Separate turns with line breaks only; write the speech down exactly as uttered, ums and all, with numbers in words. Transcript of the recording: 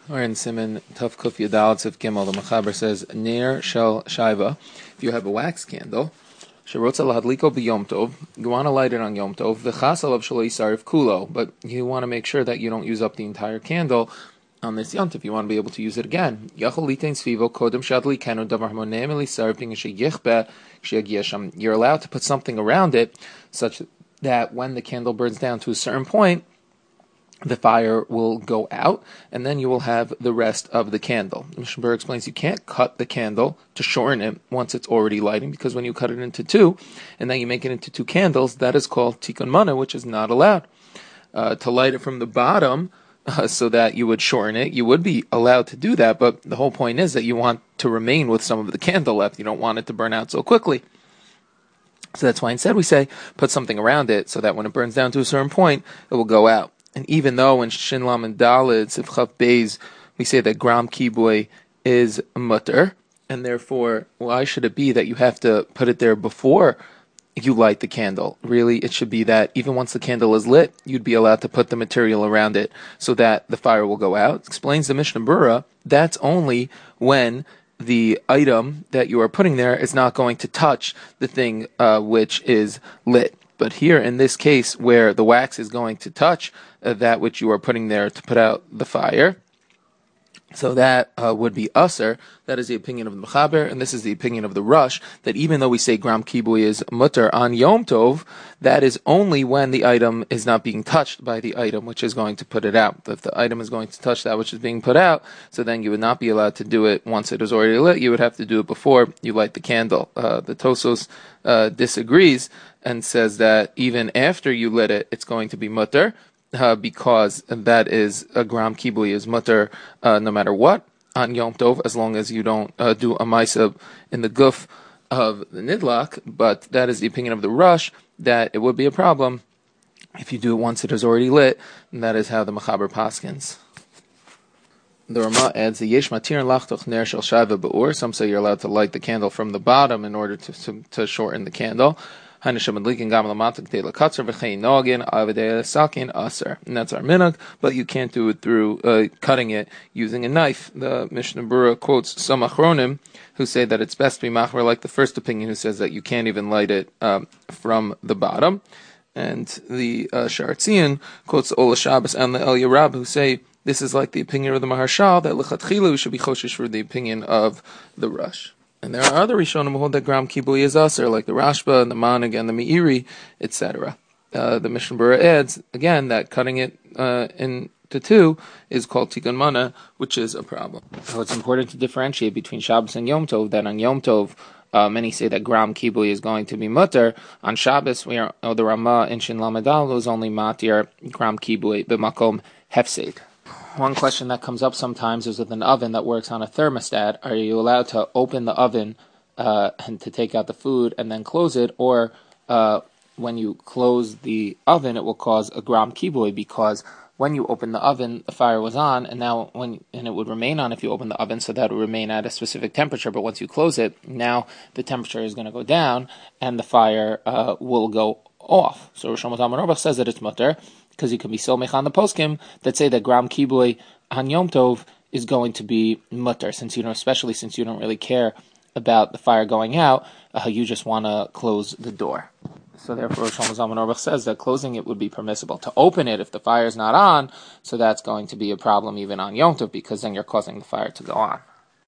Or in Siman Tuf Kuf Yadal Tzif Gimel, the Mechaber says, Ner Shel Shaiva, if you have a wax candle, Sherotza Lahadliko B'Yom Tov, you want to light it on Yom Tov, V'chas Alav Shelo Yisarif Kulo, but you want to make sure that you don't use up the entire candle on this Yom Tov. You want to be able to use it again. Yachol Litein Svivo Kodem Shadli Kenu Davar Hamoneim Elisarif Ping Sheyichbe Sheyagiesham. You're allowed to put something around it, such that when the candle burns down to a certain point, the fire will go out, and then you will have the rest of the candle. Mishnah Berurah explains you can't cut the candle to shorten it once it's already lighting, because when you cut it into two, and then you make it into two candles, that is called tikkun mana, which is not allowed. Uh, to light it from the bottom, uh, so that you would shorten it, you would be allowed to do that, but the whole point is that you want to remain with some of the candle left. You don't want it to burn out so quickly. So that's why instead we say, put something around it, so that when it burns down to a certain point, it will go out. And even though in Shin Lam and Dalet, Sivchav Beis, we say that Gram Kiboy is mutter, and therefore, why should it be that you have to put it there before you light the candle? Really, it should be that even once the candle is lit, you'd be allowed to put the material around it so that the fire will go out. Explains the Mishnah Berurah, that's only when the item that you are putting there is not going to touch the thing uh, which is lit. But here, in this case, where the wax is going to touch uh, that which you are putting there to put out the fire, so that uh, would be usher. That is the opinion of the Mechaber, and this is the opinion of the Rush, that even though we say Gram Kiboy is mutter on Yom Tov, that is only when the item is not being touched by the item which is going to put it out. If the item is going to touch that which is being put out, so then you would not be allowed to do it once it is already lit. You would have to do it before you light the candle. Uh, the Tosos uh, disagrees and says that even after you lit it, it's going to be mutter, uh, because that is a Gram Kiboy is mutter uh, no matter what on Yom Tov, as long as you don't uh, do a ma'aseh in the guf of the nidlak. But that is the opinion of the Rush, that it would be a problem if you do it once it is already lit, and that is how the Mechaber paskins. The Rama adds the yesh matir lachtoch ner shel shaiva be'ur. Some say you're allowed to light the candle from the bottom in order to to, to shorten the candle. And that's our minhag, but you can't do it through uh, cutting it using a knife. The Mishnah Berurah quotes some achronim who say that it's best to be machmer, like the first opinion who says that you can't even light it um, from the bottom. And the uh, Sharatzian quotes the Ola Shabbos and the El Yerab who say this is like the opinion of the Maharshal, that lechatchilu should be choshesh for the opinion of the Rush. And there are other Rishonim who hold that Gram Kiboy is aser, like the Rashba and the Manig and the Meiri, et cetera. Uh, the Mishnah Berurah adds, again, that cutting it uh, into two is called tikkun mana, which is a problem. So it's important to differentiate between Shabbos and Yom Tov, that on Yom Tov, uh, many say that Gram Kiboy is going to be mutter. On Shabbos, we are, oh, the Ramah in Shin Lamed Aleph is only matir Gram Kiboy b'makom hefsed. One question that comes up sometimes is with an oven that works on a thermostat. Are you allowed to open the oven uh, and to take out the food and then close it, or uh, when you close the oven, it will cause a Gram Kiboy, because when you open the oven, the fire was on, and now when and it would remain on if you open the oven, so that it would remain at a specific temperature. But once you close it, now the temperature is going to go down, and the fire uh, will go off. So Rosh Hashanah says that it's mutter, because you can be somech on the poskim that say that Gram Kiboy on Yom Tov is going to be mutter, since you know, especially since you don't really care about the fire going out, uh, you just want to close the door. So therefore, Rosh Hashanah says that closing it would be permissible. To open it if the fire is not on, so that's going to be a problem even on Yom Tov, because then you're causing the fire to go on.